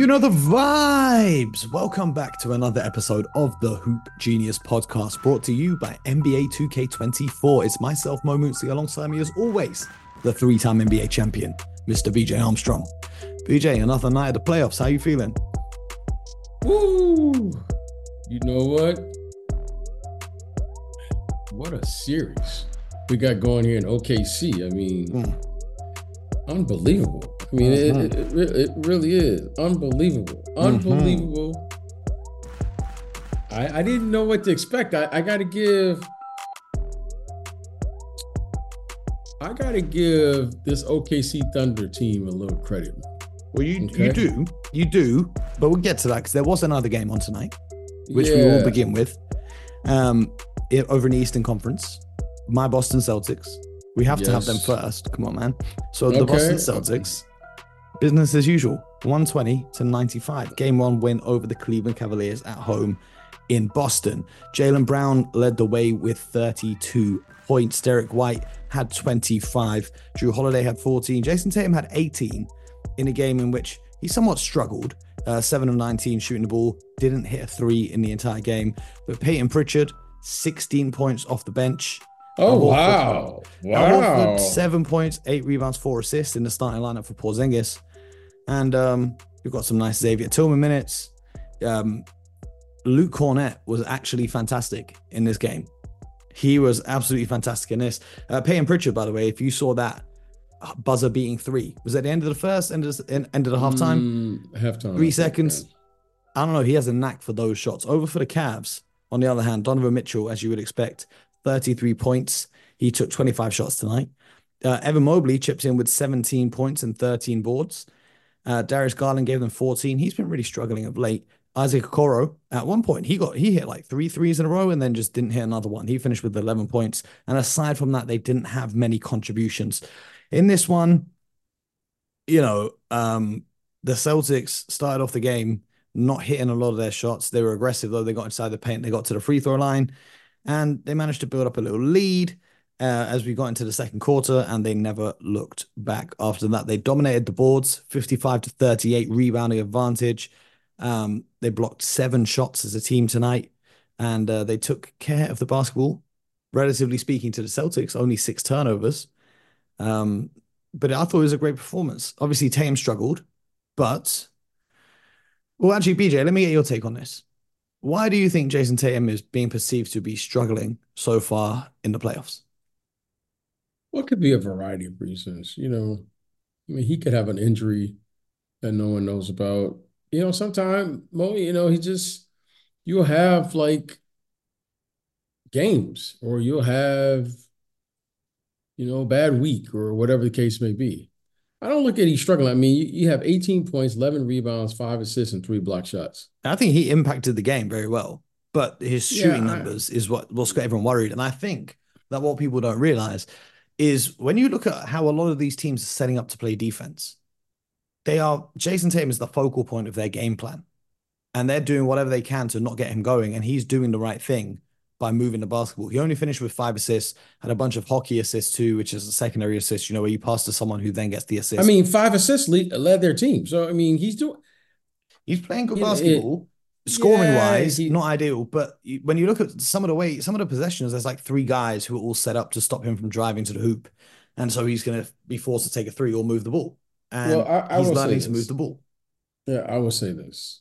You know the vibes. Welcome back to another episode of the Hoop Genius podcast brought to you by NBA 2K24. It's myself, Mo Mootsley, alongside me as always, the three-time NBA champion, Mr. BJ Armstrong. BJ, another night of the playoffs. How you feeling? Woo! You know what? What a series we got going here in OKC. I mean, unbelievable. I mean, it really is unbelievable. Unbelievable. I didn't know what to expect. I gotta give this OKC Thunder team a little credit. Well, you do, but we'll get to that because there was another game on tonight, which we will begin with. Over in the Eastern Conference, my Boston Celtics. We have to have them first. Come on, man. So the Boston Celtics, business as usual, 120-95. Game one win over the Cleveland Cavaliers at home in Boston. Jaylen Brown led the way with 32 points. Derek White had 25. Jrue Holiday had 14. Jason Tatum had 18 in a game in which he somewhat struggled. 7 of 19 shooting the ball. Didn't hit a three in the entire game. But Peyton Pritchard, 16 points off the bench. Oh, wow. Wow. 7 points, 8 rebounds, 4 assists in the starting lineup for Porzingis. And we've got some nice Xavier Tillman minutes. Luke Cornett was actually fantastic in this game. He was absolutely fantastic in this. Peyton Pritchard, by the way, if you saw that buzzer beating three, was at the end of the first, end of the halftime? Halftime. 3 seconds. I don't know. He has a knack for those shots. Over for the Cavs, on the other hand, Donovan Mitchell, as you would expect, 33 points. He took 25 shots tonight. Evan Mobley chips in with 17 points and 13 boards. Darius Garland gave them 14. He's been really struggling of late. Isaac Okoro, at one point, he hit like 3 threes in a row and then just didn't hit another one. He finished with 11 points. And aside from that, they didn't have many contributions. In this one, the Celtics started off the game not hitting a lot of their shots. They were aggressive, though. They got inside the paint. They got to the free throw line. And they managed to build up a little lead as we got into the second quarter, and they never looked back after that. They dominated the boards, 55-38 rebounding advantage. They blocked 7 shots as a team tonight, and they took care of the basketball, relatively speaking, to the Celtics, only 6 turnovers. But I thought it was a great performance. Obviously, Tatum struggled, but... Well, actually, BJ, let me get your take on this. Why do you think Jason Tatum is being perceived to be struggling so far in the playoffs? Well, it could be a variety of reasons. He could have an injury that no one knows about. Sometimes, you'll have like games or you'll have, a bad week or whatever the case may be. I don't look at he's struggling. I mean, you have 18 points, 11 rebounds, 5 assists, and 3 block shots. I think he impacted the game very well, but his shooting numbers is what's got everyone worried. And I think that what people don't realize is when you look at how a lot of these teams are setting up to play defense, Jason Tatum is the focal point of their game plan. And they're doing whatever they can to not get him going. And he's doing the right thing by moving the basketball. He only finished with 5 assists, had a bunch of hockey assists too, which is a secondary assist, where you pass to someone who then gets the assist. I mean, 5 assists led their team. So, I mean, he's playing good basketball. Scoring-wise, not ideal. But when you look at some of the possessions, there's like 3 guys who are all set up to stop him from driving to the hoop. And so he's going to be forced to take a 3 or move the ball. And he's learning to move the ball. Yeah, I will say this.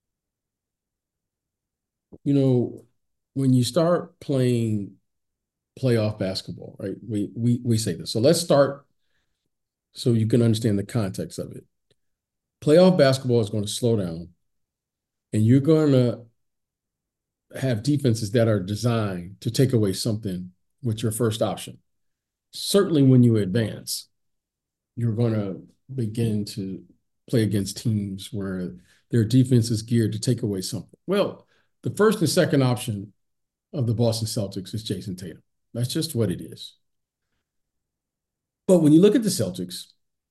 When you start playing playoff basketball, right? We say this. So let's start so you can understand the context of it. Playoff basketball is going to slow down, and you're going to have defenses that are designed to take away something with your first option. Certainly when you advance, you're going to begin to play against teams where their defense is geared to take away something. Well, the first and second option of the Boston Celtics is Jason Tatum. That's just what it is. But when you look at the Celtics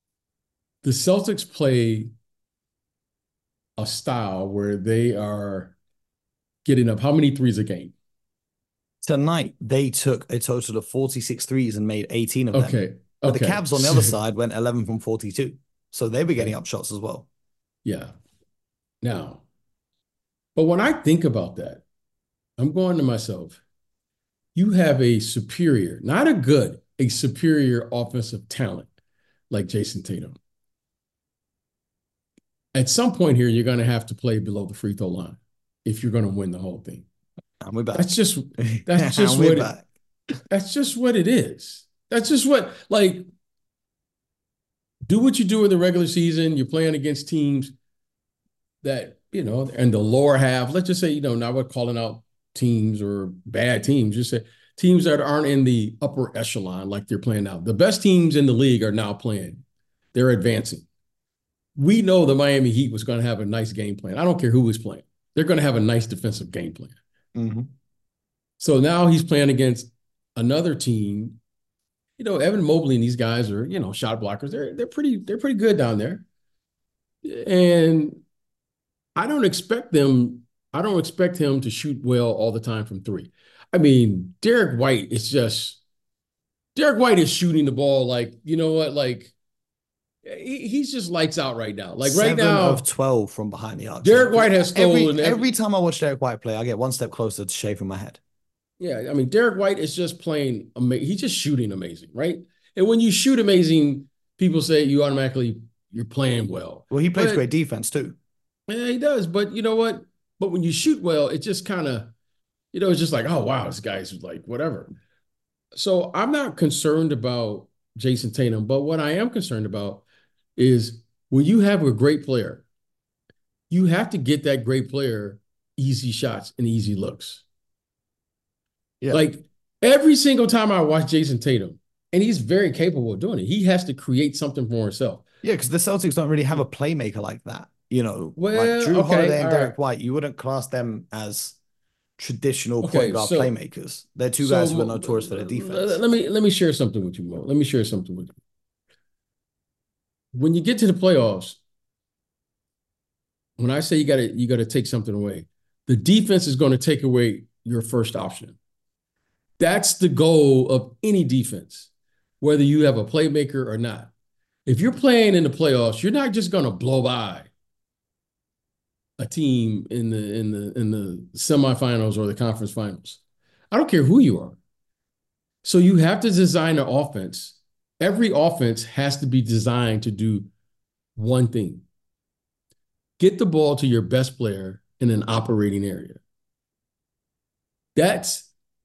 play a style where they are getting up how many threes a game? Tonight, they took a total of 46 threes and made 18 of them. Okay. But the Cavs on the other side went 11 from 42. So they were getting up shots as well. Yeah. Now, but when I think about that, I'm going to myself, you have a superior, not a good, a superior offensive talent like Jason Tatum. At some point here, you're going to have to play below the free throw line if you're going to win the whole thing. And we're back. That's just that's just And we're what it back. that's just what it is. That's just what, like, do what you do in the regular season. You're playing against teams that, and the lower half, let's just say, not we're calling out teams or bad teams, just say teams that aren't in the upper echelon like they're playing now. The best teams in the league are now playing. They're advancing. We know the Miami Heat was going to have a nice game plan. I don't care who was playing. They're going to have a nice defensive game plan. Mm-hmm. So now he's playing against another team. Evan Mobley and these guys are, shot blockers. They're pretty good down there. And I don't expect him to shoot well all the time from three. I mean, Derek White is shooting the ball like, you know what, like he's just lights out right now. Like right 7 now, of 12 from behind the arc. Derek White has stolen every time I watch Derek White play, I get one step closer to shaving my head. Yeah, I mean, Derek White is just playing amazing. He's just shooting amazing, right? And when you shoot amazing, people say you're playing well. Well, he plays great defense too. Yeah, he does. But you know what? But when you shoot well, it just kind of, it's just like, oh, wow, this guy's like, whatever. So I'm not concerned about Jason Tatum, but what I am concerned about is when you have a great player, you have to get that great player easy shots and easy looks. Yeah. Like every single time I watch Jason Tatum, and he's very capable of doing it, he has to create something for himself. Yeah, because the Celtics don't really have a playmaker like that. Well, like Drew Holiday and Derek White, you wouldn't class them as traditional point guard playmakers. They're two guys who are notorious for their defense. Let me share something with you, Mo. Let me share something with you. When you get to the playoffs, when I say you gotta take something away, the defense is going to take away your first option. That's the goal of any defense, whether you have a playmaker or not. If you're playing in the playoffs, you're not just going to blow by a team in the semifinals or the conference finals. I don't care who you are. So you have to design an offense. Every offense has to be designed to do one thing: get the ball to your best player in an operating area. That's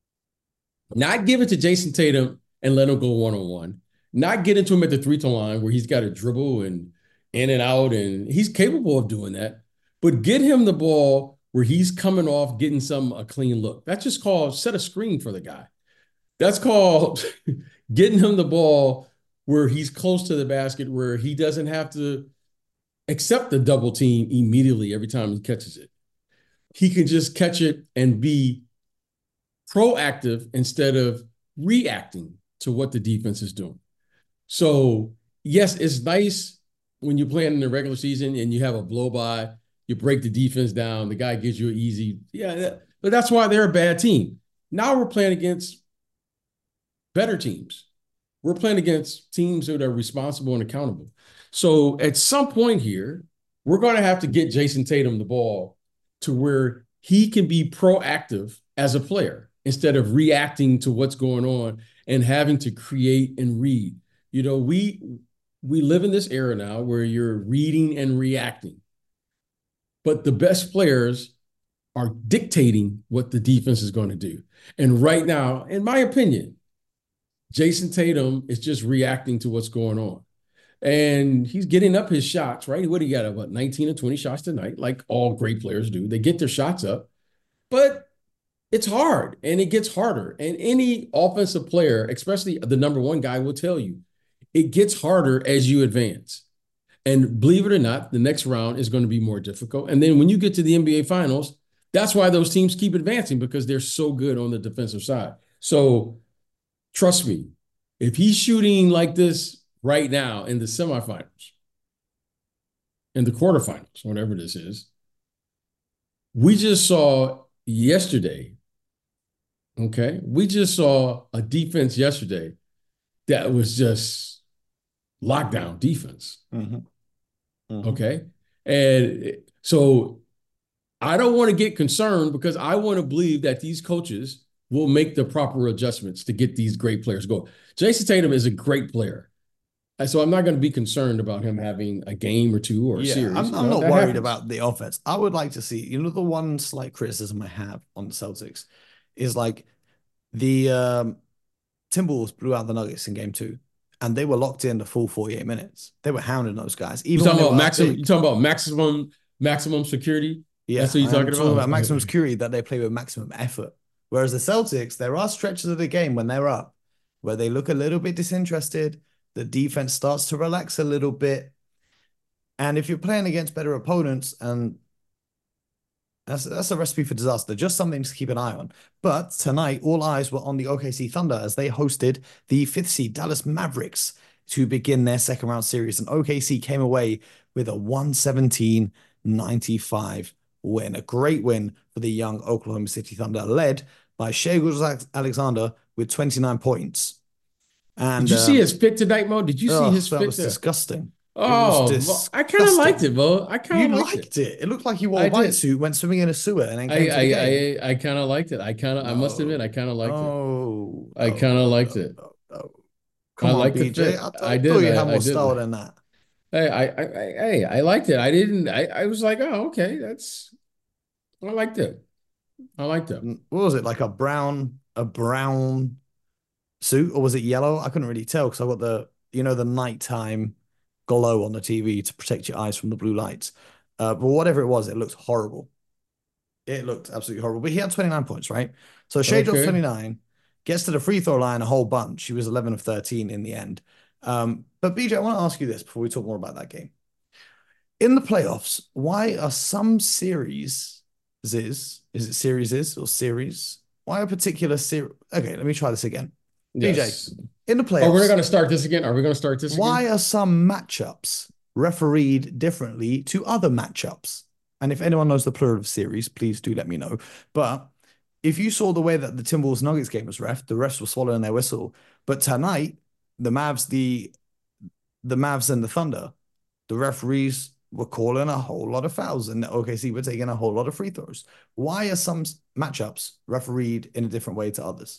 not give it to Jason Tatum and let him go one-on-one. Not get into him at the three-throw line where he's got to dribble and in and out, and he's capable of doing that. But get him the ball where he's coming off, getting a clean look. That's just called set a screen for the guy. That's called getting him the ball where he's close to the basket, where he doesn't have to accept the double team immediately every time he catches it. He can just catch it and be proactive instead of reacting to what the defense is doing. So, yes, it's nice when you're playing in the regular season and you have a blow by, you break the defense down, the guy gives you an easy, but that's why they're a bad team. Now we're playing against better teams. We're playing against teams that are responsible and accountable. So at some point here, we're going to have to get Jason Tatum the ball to where he can be proactive as a player instead of reacting to what's going on and having to create and read. We live in this era now where you're reading and reacting, but the best players are dictating what the defense is going to do. And right now, in my opinion, Jason Tatum is just reacting to what's going on. And he's getting up his shots, right? What do you got? About 19 or 20 shots tonight, like all great players do. They get their shots up, but it's hard and it gets harder. And any offensive player, especially the number one guy, will tell you it gets harder as you advance. And believe it or not, the next round is going to be more difficult. And then when you get to the NBA Finals, that's why those teams keep advancing, because they're so good on the defensive side. So trust me, if he's shooting like this right now in the semifinals, in the quarterfinals, whatever this is, we just saw yesterday, okay? We just saw a defense yesterday that was just lockdown defense. Mm-hmm. Mm-hmm. Okay? And so I don't want to get concerned because I want to believe that these coaches will make the proper adjustments to get these great players going. Jason Tatum is a great player. So I'm not going to be concerned about him having a game or two or a Yeah, series. I'm not That worried happens. about the offense. I would like to see, the one slight criticism I have on the Celtics is like the Timberwolves blew out the Nuggets in game two, and they were locked in the full 48 minutes. They were hounding those guys, You even when talking they about were up maximum? You big. talking about maximum security? That's Yeah, what you're I'm talking talking about? about maximum Okay. security that they play with maximum effort. Whereas the Celtics, there are stretches of the game when they're up where they look a little bit disinterested. The defense starts to relax a little bit. And if you're playing against better opponents, and that's a recipe for disaster, just something to keep an eye on. But tonight, all eyes were on the OKC Thunder as they hosted the fifth seed Dallas Mavericks to begin their second round series. And OKC came away with a 117-95 win, a great win for the young Oklahoma City Thunder, led by Shai Alexander with 29 points. Did And you see his fit tonight, Mo? Did you see oh, his that fit was there? disgusting. It was Oh, I kind of liked disgusting. it, Mo. I kind You of liked it. liked it. It looked like he wore a I white did. suit, went swimming in a sewer, and then came to the game. I kind of liked it. I must admit, I No, kind of liked it. no, I no, kind of no, liked no, it. no, no. I Come on, liked the BJ. fit. I I thought did. you'd have I more did. style than that. I liked it. I didn't. I was like, oh, okay, I liked it. I liked it. What was it, like a brown suit, or was it yellow? I couldn't really tell because I got the nighttime glow on the TV to protect your eyes from the blue lights. But whatever it was, it looked horrible. It looked absolutely horrible. But he had 29 points, right? So Shea drops Okay. 29, gets to the free throw line a whole bunch. He was 11 of 13 in the end. But BJ, I want to ask you this before we talk more about that game. In the playoffs, why are some series is it series or series? Why a particular series? Okay, let me try this again. BJ, Yes. in the Oh, we're playoffs, going to start this again. Are we going to start this why again? are some matchups refereed differently to other matchups? And if anyone knows the plural of series, please do let me know. But if you saw the way that the Timberwolves Nuggets game was ref, the refs were swallowing their whistle. But tonight, the Mavs, the Mavs and the Thunder, the referees were calling a whole lot of fouls, and the OKC were taking a whole lot of free throws. Why are some matchups refereed in a different way to others?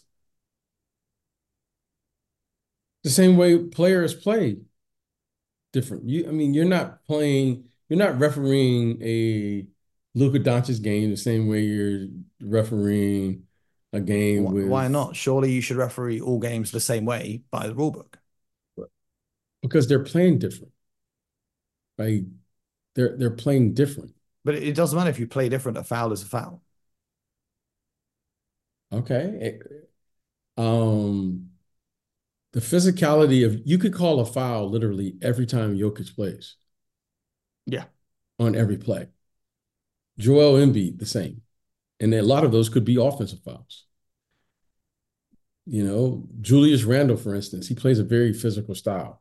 The same way players play different. I mean, you're not refereeing a Luka Doncic game the same way you're refereeing a game Why with not? Surely you should referee all games the same way by the rule book. because they're playing different, right? They're playing different. But it doesn't matter if you play different. A foul is a foul. Okay. Um, the physicality of you could call a foul literally every time Jokic plays Yeah. on every play. Joel Embiid, the same. And a lot of those could be offensive fouls. Julius Randle, for instance, he plays a very physical style.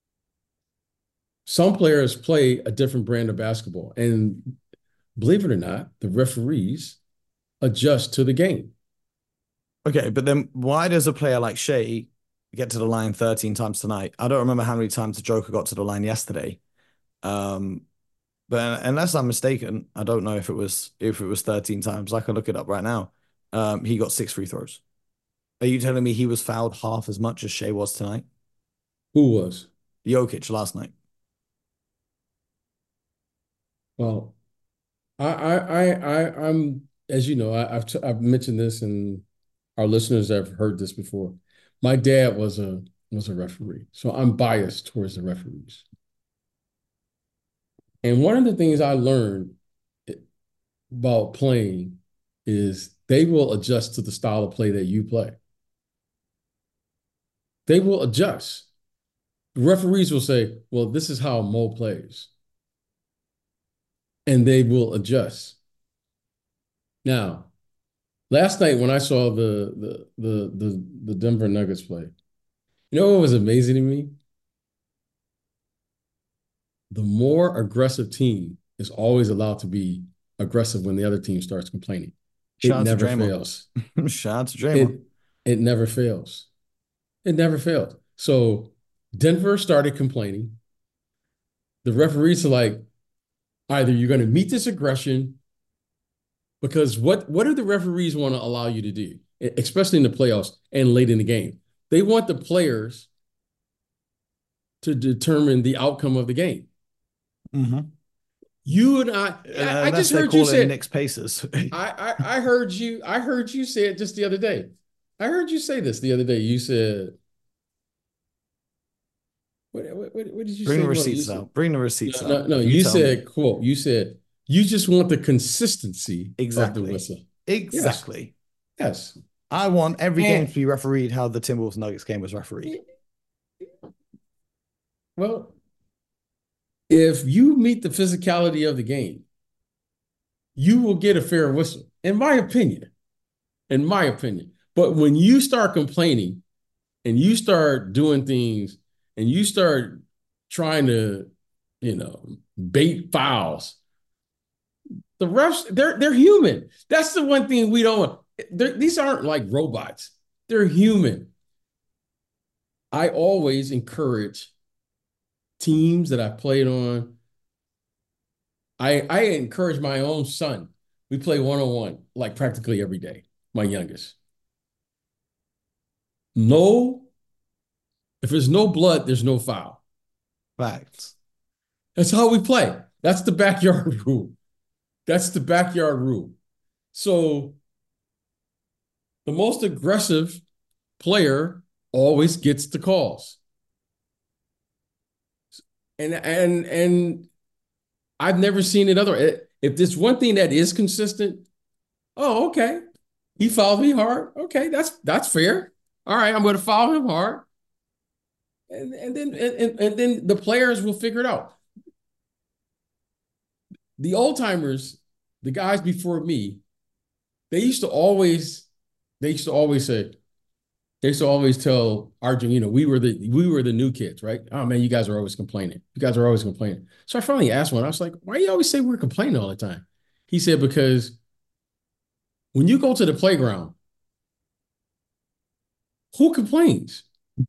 Some players play a different brand of basketball, and believe it or not, the referees adjust to the game. Okay, but then why does a player like Shea get to the line 13 times tonight? I don't remember how many times the Joker got to the line yesterday. Um, but unless I'm mistaken, I don't know if it was 13 times. I can look it up right now. He got six free throws. Are you telling me he was fouled half as much as Shea was tonight? Who was? Jokic last night. Well, I'm as you know, I've mentioned this, and our listeners have heard this before. My dad was a referee, so I'm biased towards the referees. And one of the things I learned about playing is they will adjust to the style of play that you play. They will adjust. The referees will say, "Well, this is how Mo plays," and they will adjust. Now, last night when I saw the Denver Nuggets play, you know what was amazing to me? The more aggressive team is always allowed to be aggressive when the other team starts complaining. It Shout out to never Draymond. fails. Shout out to Draymond. It it never fails. It never failed. So Denver started complaining. The referees are like, Either you're going to meet this aggression, because what do the referees want to allow you to do, especially in the playoffs and late in the game? They want the players to determine the outcome of the game. Mm-hmm. You and I That's just they heard you call it say Knicks Pacers. I heard you say it just the other day. I heard you say this the other day. You said, what did you Bring say? the Mo? You receipts said, out. Bring the receipts out. no. You You tell me. said, quote, you said, you just want the consistency of the Exactly. whistle. Yes, Exactly. yes. I want every game And to be refereed how the Timberwolves Nuggets game was refereed. well, if you meet the physicality of the game, you will get a fair whistle, in my opinion. In my opinion. But when you start complaining and you start doing things and you start trying to, bait fouls, the refs, they're human. That's the one thing we don't want. These aren't like robots. They're human. I always encourage teams that I played on. I encourage my own son. We play one-on-one like practically every day, my youngest. No, if there's no blood, there's no foul. Facts. That's how we play. That's the backyard rule. That's the backyard rule. So the most aggressive player always gets the calls. And I've never seen it other. If there's one thing that is consistent, oh, okay. He fouled me hard. Okay, that's fair. All right, I'm going to foul him hard. And then the players will figure it out. The old timers, the guys before me, they used to always say, they used to always tell Arjun, we were the new kids, right? Oh man, you guys are always complaining. You guys are always complaining. So I finally asked one. I was like, why do you always say we're complaining all the time? He said, because when you go to the playground, who complains?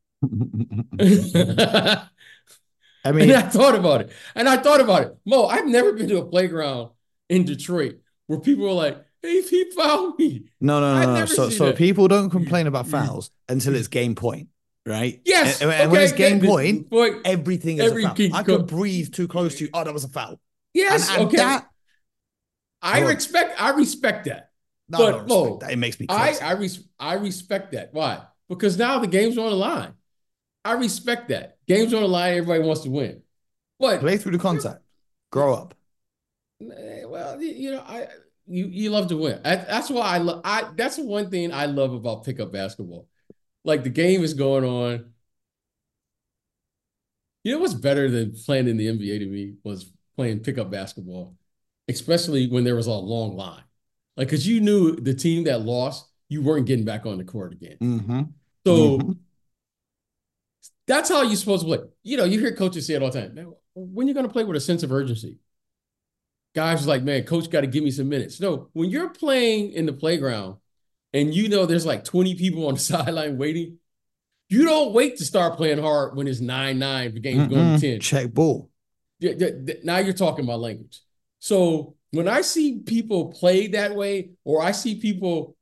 I And mean, I thought about it. Mo, I've never been to a playground in Detroit where people are like, hey, he fouled me. no, no, I've no, no. never So, seen so that. people don't complain about fouls until it's game point, right? Yes. And when it's Okay. game point, Point. everything is a Every foul. I could breathe too close to you. Oh, that was a foul. Yes. And Okay. that, I oh, respect that. no, I don't But respect Mo, that. It makes me crazy. I respect that. Why? Because now the game's on the line. I respect that. Game's on the line. Everybody wants to win. Play But through the contact. Grow up. well, you love to win. That's why I love. That's the one thing I love about pickup basketball. Like the game is going on. You know what's better than playing in the NBA to me was playing pickup basketball, especially when there was a long line. Like, because you knew the team that lost, you weren't getting back on the court again. Mm-hmm. Mm-hmm. So that's how you're supposed to play. You hear coaches say it all the time. Man, when you're going to play with a sense of urgency? Guys are like, man, coach got to give me some minutes. No, when you're playing in the playground and there's like 20 people on the sideline waiting, you don't wait to start playing hard when it's 9-9, the game's going to 10. Check ball. Now you're talking my language. So when I see people play that way, or I see people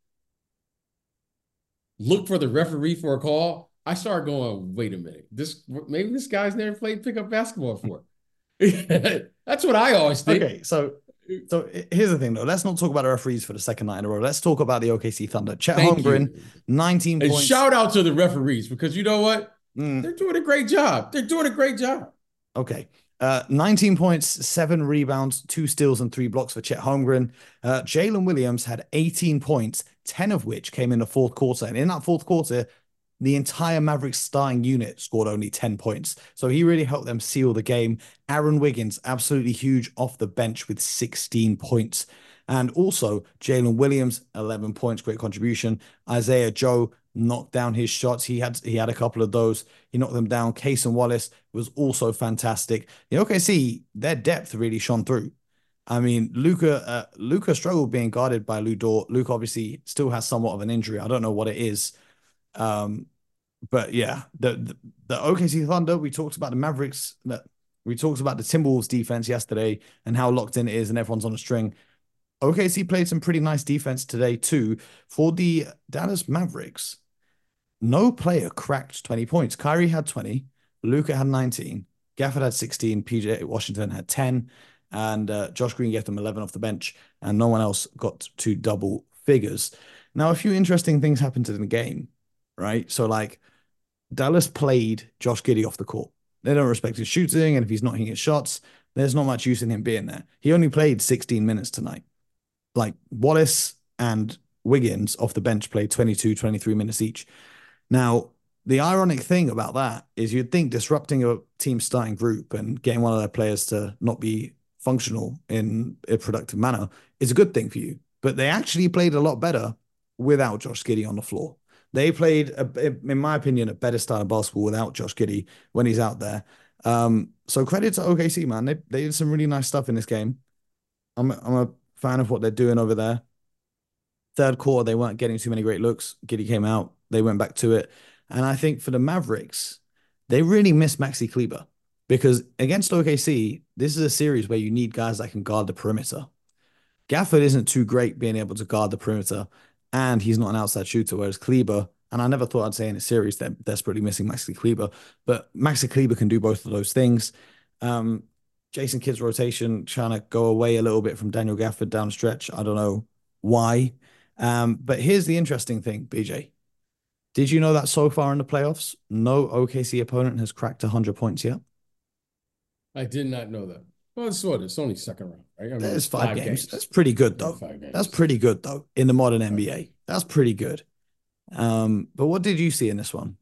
look for the referee for a call, I start going, wait a minute. Maybe this guy's never played pickup basketball before. That's what I always think. Okay, so here's the thing, though. Let's not talk about the referees for the second night in a row. Let's talk about the OKC Thunder. Chet Holmgren, 19 And points. shout out to the referees, because you know what? Mm. They're doing a great job. Okay. 19 points, 7 rebounds, 2 steals, and 3 blocks for Chet Holmgren. Jalen Williams had 18 points, 10 of which came in the fourth quarter. And in that fourth quarter, the entire Mavericks starting unit scored only 10 points. So he really helped them seal the game. Aaron Wiggins, absolutely huge off the bench with 16 points. And also Jalen Williams, 11 points, great contribution. Isaiah Joe knocked down his shots. He had a couple of those. He knocked them down. Cason Wallace was also fantastic. The OKC, their depth really shone through. I mean, Luka struggled being guarded by Lu Dort. Luka obviously still has somewhat of an injury. I don't know what it is. But yeah, the OKC Thunder, we talked about the Mavericks. We talked about the Timberwolves defense yesterday and how locked in it is and everyone's on a string. OKC played some pretty nice defense today too. For the Dallas Mavericks, no player cracked 20 points. Kyrie had 20, Luka had 19, Gafford had 16, PJ Washington had 10, and Josh Green gave them 11 off the bench, and no one else got to double figures. Now, a few interesting things happened in the game, right? So, like, Dallas played Josh Giddey off the court. They don't respect his shooting, and if he's not hitting his shots, there's not much use in him being there. He only played 16 minutes tonight. Like, Wallace and Wiggins off the bench played 22, 23 minutes each. Now, the ironic thing about that is you'd think disrupting a team starting group and getting one of their players to not be functional in a productive manner is a good thing for you. But they actually played a lot better without Josh Giddey on the floor. They played, in my opinion, a better style of basketball without Josh Giddey when he's out there. So credit to OKC, man. They did some really nice stuff in this game. I'm a fan of what they're doing over there. Third quarter, they weren't getting too many great looks. Giddey came out. They went back to it. And I think for the Mavericks, they really missed Maxi Kleber because against OKC, this is a series where you need guys that can guard the perimeter. Gafford isn't too great being able to guard the perimeter, and he's not an outside shooter, whereas Kleber, and I never thought I'd say in a series they're desperately missing Maxi Kleber, but Maxi Kleber can do both of those things. Jason Kidd's rotation trying to go away a little bit from Daniel Gafford down the stretch. I don't know why. But here's the interesting thing, BJ. Did you know that so far in the playoffs, no OKC opponent has cracked 100 points yet? I did not know that. Well, it's what? It's only second round, right? I mean, There's it's five games. That's pretty good, though. 5 games. That's pretty good, though, in the modern NBA. That's pretty good. But what did you see in this one?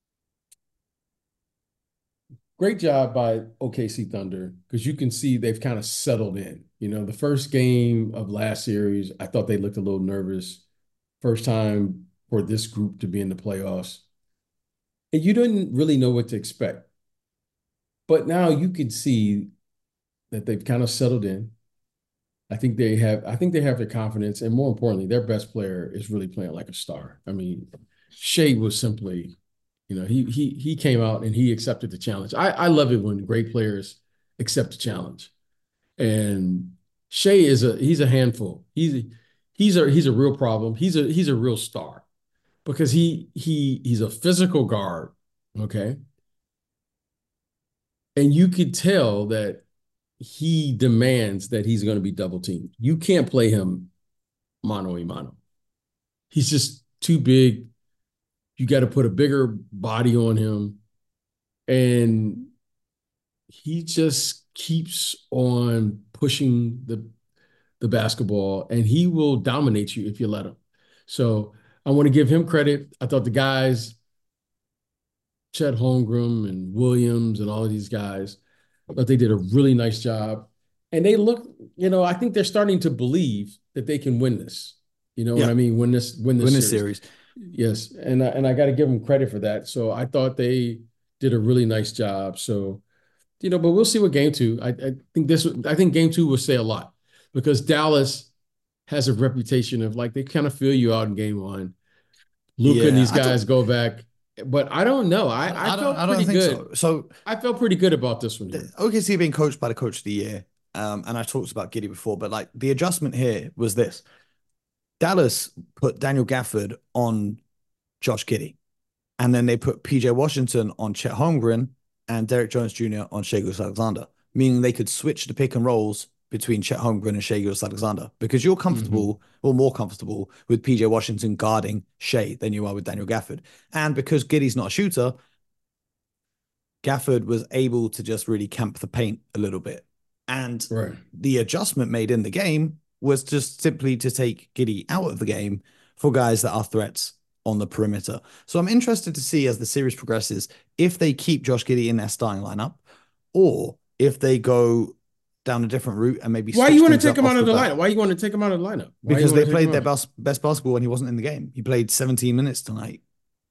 Great job by OKC Thunder because you can see they've kind of settled in. You know, the first game of last series, I thought they looked a little nervous. First time for this group to be in the playoffs. And you didn't really know what to expect. But now you can see that they've kind of settled in. I think they have their confidence, and more importantly, their best player is really playing like a star. I mean, Shea was simply, he came out and he accepted the challenge. I love it when great players accept the challenge. And Shea he's a handful. He's a real problem. He's a real star because he's a physical guard, okay? And you could tell that he demands that he's going to be double teamed. You can't play him mano a mano. He's just too big. You got to put a bigger body on him. And he just keeps on pushing the basketball, and he will dominate you if you let him. So I want to give him credit. I thought the guys, Chet Holmgren and Williams and all of these guys, but they did a really nice job. And they look, I think they're starting to believe that they can win this. You know what I mean? Win this series. Yes. And I got to give them credit for that. So I thought they did a really nice job. So, but we'll see what game two. I think game two will say a lot because Dallas has a reputation of like they kind of feel you out in game one. Luka and these guys go back. But I don't know. I felt pretty good. So I felt pretty good about this one. OKC being coached by the coach of the year. And I talked about Giddey before, but like the adjustment here was this. Dallas put Daniel Gafford on Josh Giddey. And then they put PJ Washington on Chet Holmgren and Derek Jones Jr. on Shai Gilgeous-Alexander, meaning they could switch the pick and rolls between Chet Holmgren and Shai Gilgeous-Alexander because you're comfortable or more comfortable with PJ Washington guarding Shai than you are with Daniel Gafford. And because Giddey's not a shooter, Gafford was able to just really camp the paint a little bit. And the adjustment made in the game was just simply to take Giddey out of the game for guys that are threats on the perimeter. So I'm interested to see as the series progresses if they keep Josh Giddey in their starting lineup or if they go down a different route and maybe why you want to take him out of the lineup? Why you want to take him out of the lineup? Because they played their best basketball when he wasn't in the game. He played 17 minutes tonight.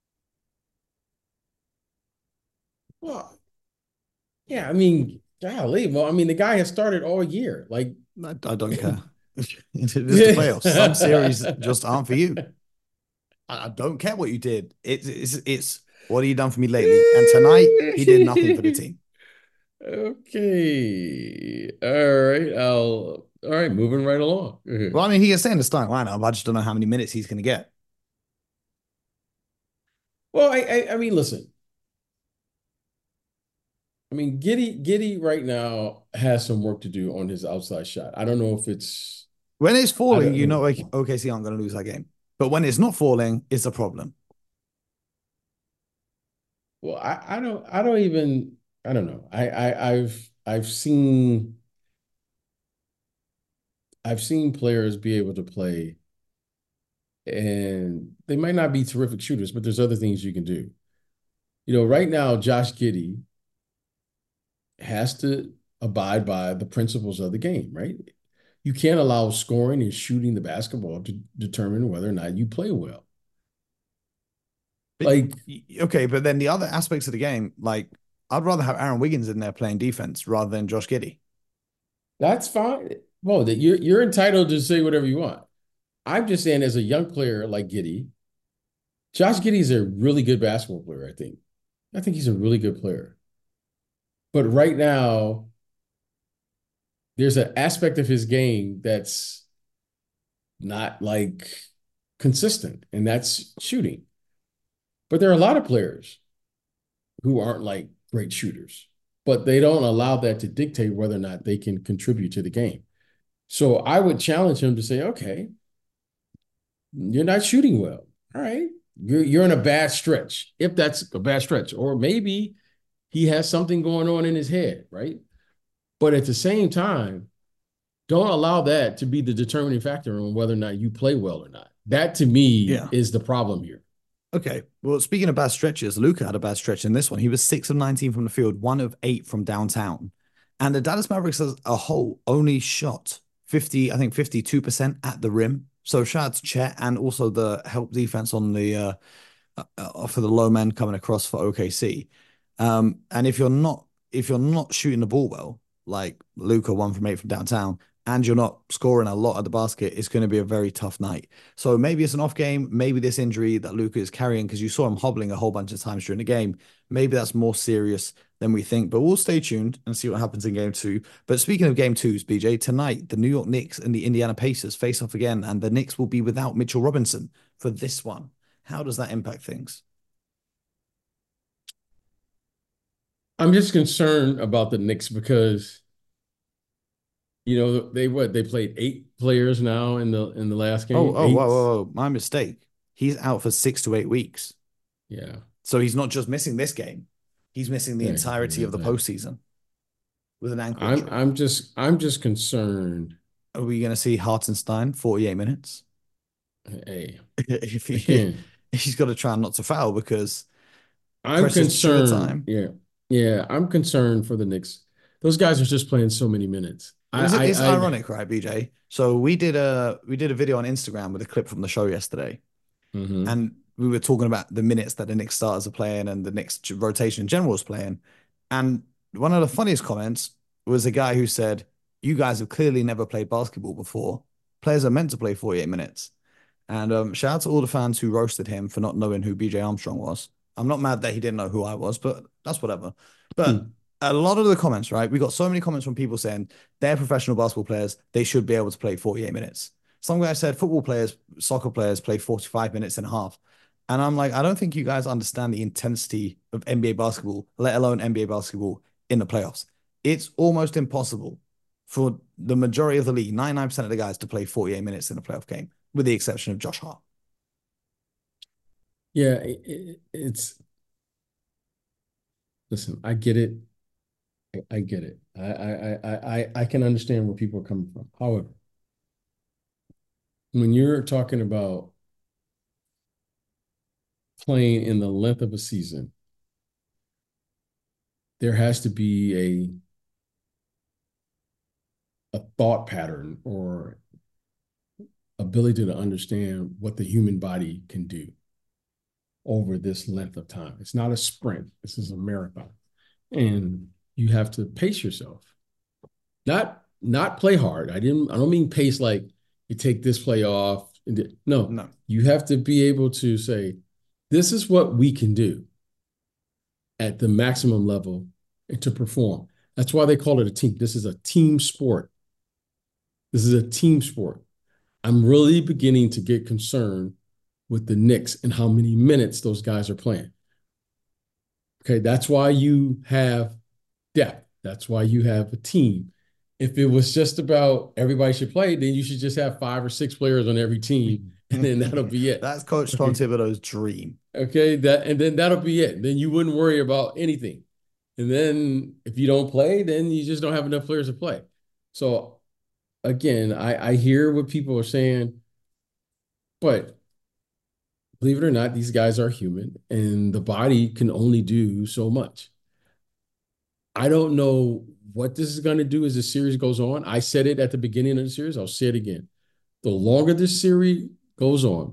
Well, yeah, I mean, golly. Well, I mean, the guy has started all year. Like, I don't care. It's the playoffs. Some series just aren't for you. I don't care what you did. It's what have you done for me lately? And tonight he did nothing for the team. Okay. All right, moving right along. Well, I mean, he can stay in the starting lineup. I just don't know how many minutes he's going to get. Well, I mean, listen. I mean, Giddy right now has some work to do on his outside shot. I don't know if it's When it's I falling, don't you know, know. like, OKC aren't going to lose that game. But when it's not falling, it's a problem. Well, I don't know. I've seen players be able to play and they might not be terrific shooters, but there's other things you can do. Right now, Josh Giddey has to abide by the principles of the game, right? You can't allow scoring and shooting the basketball to determine whether or not you play well. But Like, okay, but then the other aspects of the game, like I'd rather have Aaron Wiggins in there playing defense rather than Josh Giddey. that's fine. Well, that you're entitled to say whatever you want. I'm just saying, as a young player like Giddey, Josh Giddey is a really good basketball player, I think. I think he's a really good player. But right now, there's an aspect of his game that's not like consistent, and that's shooting. But there are a lot of players who aren't like great shooters, but they don't allow that to dictate whether or not they can contribute to the game. So I would challenge him to say, okay, you're not shooting well. All right. You're in a bad stretch, if that's a bad stretch. Or maybe he has something going on in his head, right? But at the same time, don't allow that to be the determining factor on whether or not you play well or not. That to me Yeah. is the problem here. Okay. Well, speaking of bad stretches, Luca had a bad stretch in this one. He was 6 of 19 from the field, 1 of 8 from downtown. And the Dallas Mavericks as a whole only shot 50, I think 52% at the rim. So shout out to Chet and also the help defense on the for the low man coming across for OKC. And if you're not shooting the ball well, like Luca 1 from 8 from downtown, and you're not scoring a lot at the basket, it's going to be a very tough night. So maybe it's an off game. Maybe this injury that Luca is carrying, because you saw him hobbling a whole bunch of times during the game, maybe that's more serious than we think. But we'll stay tuned and see what happens in game two. But speaking of game twos, BJ, tonight the New York Knicks and the Indiana Pacers face off again, and the Knicks will be without Mitchell Robinson for this one. How does that impact things? I'm just concerned about the Knicks because they played 8 players now in the last Oh, game. oh, whoa, Eight. whoa, whoa. My mistake. He's out for 6 to 8 weeks. Yeah. So he's not just missing this game. He's missing the Yeah, entirety yeah, of the yeah. postseason with an ankle I'm injury. I'm just I'm just concerned. Are we going to see Hartenstein 48 minutes? Hey, If he again, he's got to try not to foul because I'm precious Chua concerned. time. Yeah, yeah, I'm concerned for the Knicks. Those guys are just playing so many minutes. I It's I I. ironic, right, BJ? So we did a video on Instagram with a clip from the show yesterday, Mhm. and we were talking about the minutes that the Knicks starters are playing and the Knicks rotation in general is playing. And one of the funniest comments was a guy who said, "You guys have clearly never played basketball before. Players are meant to play 48 minutes." And shout out to all the fans who roasted him for not knowing who BJ Armstrong was. I'm not mad that he didn't know who I was, but that's whatever. But Hmm. a lot of the comments, right? We got so many comments from people saying they're professional basketball players. They should be able to play 48 minutes. Some guy said football players, soccer players play 45 minutes and a half. And I'm like, I don't think you guys understand the intensity of NBA basketball, let alone NBA basketball in the playoffs. It's almost impossible for the majority of the league, 99% of the guys, to play 48 minutes in a playoff game, with the exception of Josh Hart. Yeah, it's listen. I get it. I get it. I can understand where people are coming from. However, when you're talking about playing in the length of a season, there has to be a thought pattern or ability to understand what the human body can do over this length of time. It's not a sprint. This is a marathon. And you have to pace yourself. Not play hard. I don't mean pace like you take this play off. No, No. you have to be able to say, this is what we can do at the maximum level and to perform. That's why they call it a team. This is a team sport. This is a team sport. I'm really beginning to get concerned with the Knicks and how many minutes those guys are playing. Okay, that's why you have depth. That's why you have a team. If it was just about everybody should play, then you should just have 5 or 6 players on every team, and then that'll be it. That's Coach Tom Thibodeau's dream. Okay, then that'll be it. Then you wouldn't worry about anything. And then if you don't play, then you just don't have enough players to play. So again, I hear what people are saying, but believe it or not, these guys are human, and the body can only do so much. I don't know what this is going to do as the series goes on. I said it at the beginning of the series. I'll say it again. The longer this series goes on,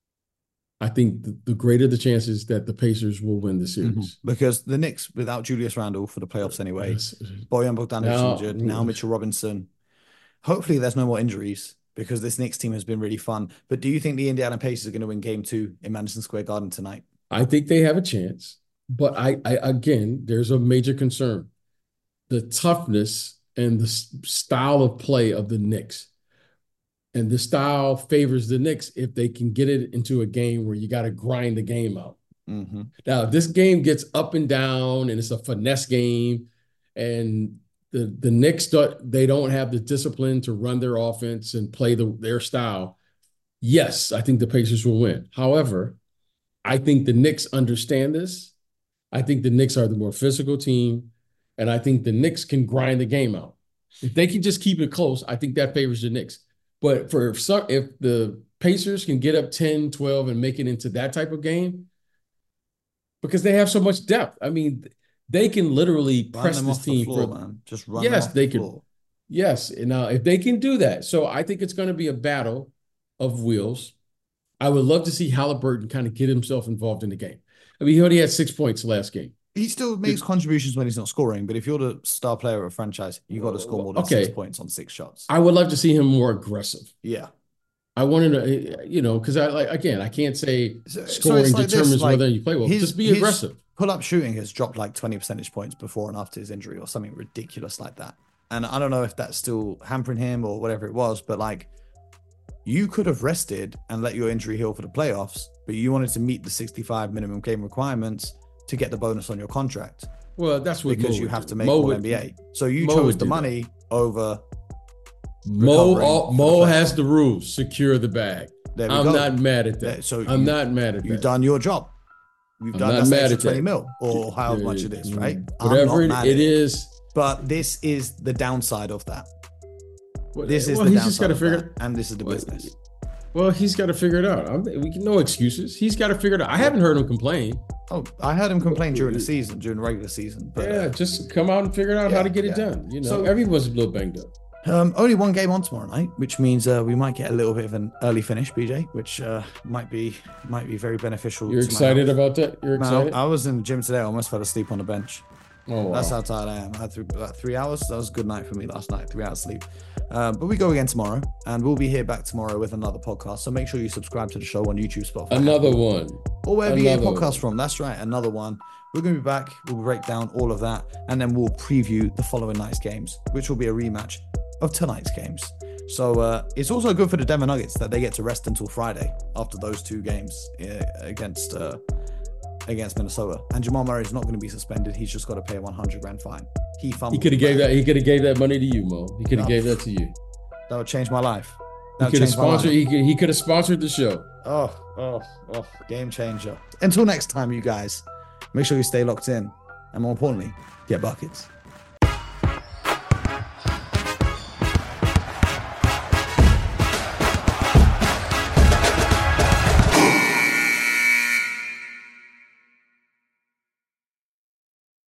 I think the greater the chances that the Pacers will win the series. Because the Knicks, without Julius Randle for the playoffs anyway, Bojan Bogdanovic injured, now Mitchell Robinson. Hopefully there's no more injuries because this Knicks team has been really fun. But do you think the Indiana Pacers are going to win game 2 in Madison Square Garden tonight? I think they have a chance. But I again, there's a major concern. The toughness and the style of play of the Knicks. And the style favors the Knicks if they can get it into a game where you got to grind the game out. Now, this game gets up and down, and it's a finesse game, and the Knicks, they don't have the discipline to run their offense and play their style. Yes, I think the Pacers will win. However, I think the Knicks understand this. I think the Knicks are the more physical team, and I think the Knicks can grind the game out. If they can just keep it close, I think that favors the Knicks. But if the Pacers can get up 10, 12 and make it into that type of game, because they have so much depth. I mean, they can literally press this team man. Just run them off the floor. Yes, and now if they can do that, so I think it's going to be a battle of wheels. I would love to see Halliburton kind of get himself involved in the game. I mean, he only had 6 points last game. He still makes contributions when he's not scoring, but if you're the star player of a franchise, you got to score more than 6 points on 6 shots. I would love to see him more aggressive. Yeah. I wanted to, because I can't say scoring determines whether you play well. Just be aggressive. Pull-up shooting has dropped like 20 percentage points before and after his injury or something ridiculous like that. And I don't know if that's still hampering him or whatever it was, but like you could have rested and let your injury heal for the playoffs, but you wanted to meet the 65 minimum game requirements to get the bonus on your contract. Well, that's what because you have to make all NBA. So you chose the money over. Mo has the rules. Secure the bag. I'm not mad at that. So I'm not mad at that. You've done your job. You've done that extra 20 mil or how much it is, right? Whatever it is. But this is the downside of that. This is the downside. He's just got to figure. And this is the business. Well, he's got to figure it out. No excuses. He's got to figure it out. I haven't heard him complain. Oh, I heard him complain during the regular season. But, just come out and figure out how to get it done. So everyone's a little banged up. Only one game on tomorrow night, which means we might get a little bit of an early finish, BJ, which might be very beneficial. You're excited about that? You're excited? I was in the gym today. I almost fell asleep on the bench. Oh, wow. That's how tired I am. I had about 3 hours. That was a good night for me last night. 3 hours sleep. But we go again tomorrow, and we'll be here back tomorrow with another podcast. So make sure you subscribe to the show on YouTube, Spotify. Another one. Or wherever you get podcast from. That's right. Another one. We're going to be back. We'll break down all of that, and then we'll preview the following night's games, which will be a rematch of tonight's games. So it's also good for the Denver Nuggets that they get to rest until Friday after those 2 games against Minnesota. And Jamal Murray is not going to be suspended. He's just got to pay a $100,000 fine. He fumbled. He could have gave that money to you, Mo. He could have gave that to you. That would change my life. He could have sponsored. He could have sponsored the show. Oh, game changer. Until next time, you guys. Make sure you stay locked in, and more importantly, get buckets.